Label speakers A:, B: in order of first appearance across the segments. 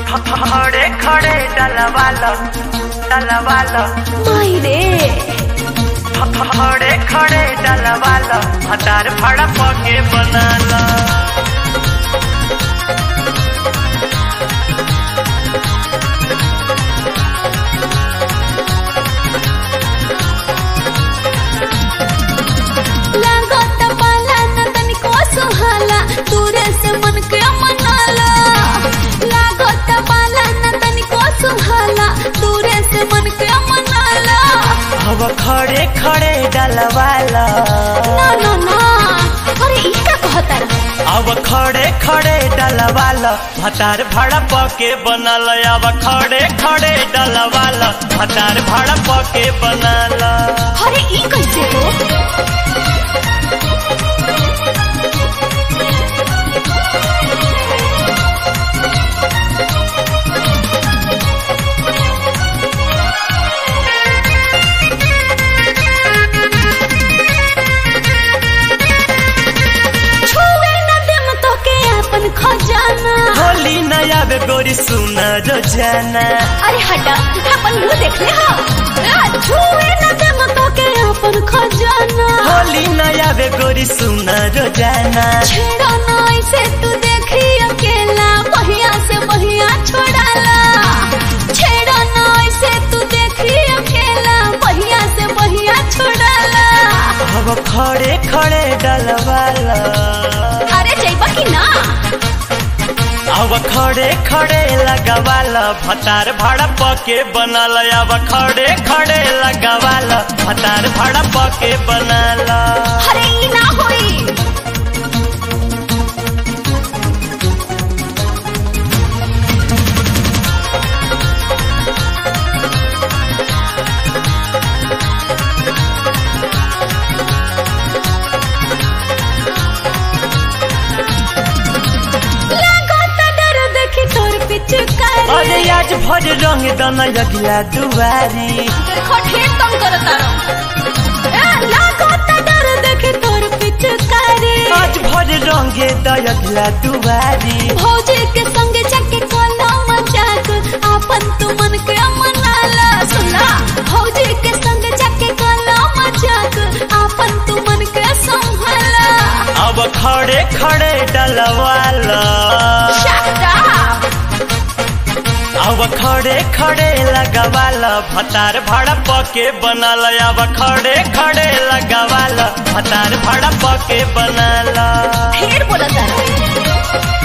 A: खड़े खड़े डलवालो डलवालो
B: मायरे
A: खड़े खड़े डलवालो हतार भाड़ा पके बनालो
B: लागत पाला न तनिको सुहाला दूरे से मन के मनाला लागत पाला न तनिको सुहाला दूरे से मन के मनाला
A: अब खड़े खड़े डलवालो
B: ना ना ना अरे ई का कहता
A: अब खड़े खड़े डलवालो हतार भाड़ा पके बनालो अब खड़े खड़े डलवालो हतार भाड़ा पके बनालो
B: अरे ई कैसे हो छुए न देम तो के अपन खजाना
A: होली नया बे गोरी सुना रोजाना
B: अरे हटा अपन मुंह देख ले हा छुए न देम तो के अपन खजाना
A: होली नया बे गोरी सुना रोजाना
B: छेड़ा ना ऐसे तू देखी अकेला बहिया से बहिया छोड़ाला छेड़ा ना ऐसे तू देखी अकेला बहिया से बहिया छोड़ाला
A: अब खड़े खड़े डलवाला
B: अरे जइबा की ना
A: अब खड़े खड़े लगवाला भतार भाड़ा पके बनाला अब खड़े खड़े लगवाला भतार भाड़ा पके बनाला
B: अरे ई ना होई लागत डर देखी तोर पिचकारी
A: अरे आज भर रंग दना अगला दुआरी
B: देखो ढेर तंग करता रहो लागत डर देखी तोर पिचकारी
A: आज भर रंगे दगला दुआरी
B: भौजी के संग जाके कोला मजाक आपन तू मन के मनाला सुना भौजी के संग जाके कोला मजाक आपन तू मन के संभाला
A: अब खड़े खड़े डलवाला
B: Shut up!
A: अब खड़े खड़े लगवाला भतार भाड़ा पके बनाला अब खड़े खड़े लगवाला भतार भाड़ा पके बनाला
B: ढेर बोला तारा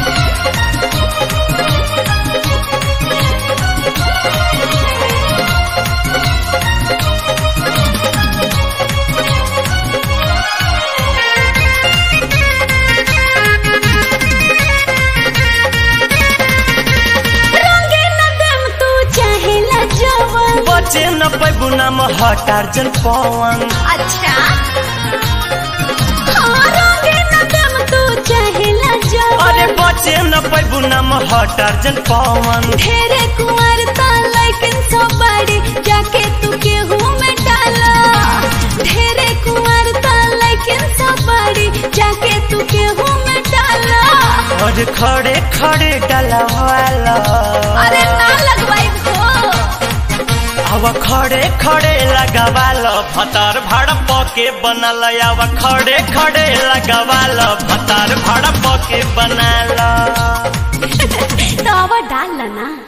B: रंगे न देम तू चाहेला जवन
A: बचे न पैबू नाम हटार जन पवन
B: अच्छा हाँ रंगे न देम तू चाहेला जवन
A: अरे बचे न पैबू नाम हटार जन पवन
B: ढेरे कुंवर ता लेकिन सब बड़ी जाके तू केहू में डाला ढेरे कुंवर ता लेकिन सब बड़ी जाके तू केहू में डाला
A: और खड़े खड़े डलवाला
B: अरे ना लगवाई हो
A: अब खड़े खड़े लगवाला भतार भाड़ा पके बनाला अब खड़े खड़े लगवाला भतार भाड़ा पके बनाला
B: तो अब डाल ना